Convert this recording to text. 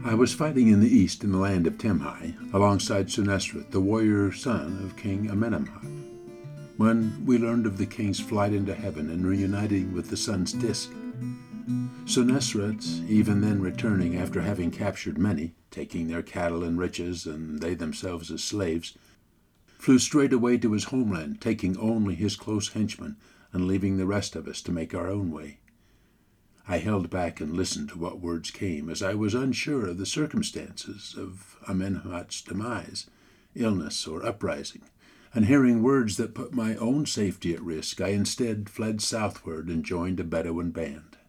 I was fighting in the east in the land of Timhai, alongside Sunesret, the warrior son of King Amenemhat, when we learned of the king's flight into heaven and reuniting with the sun's disk. Sunesret, even then returning after having captured many, taking their cattle and riches, and they themselves as slaves, flew straight away to his homeland, taking only his close henchmen, and leaving the rest of us to make our own way. I held back and listened to what words came, as I was unsure of the circumstances of Amenemhat's demise, illness, or uprising, and hearing words that put my own safety at risk, I instead fled southward and joined a Bedouin band.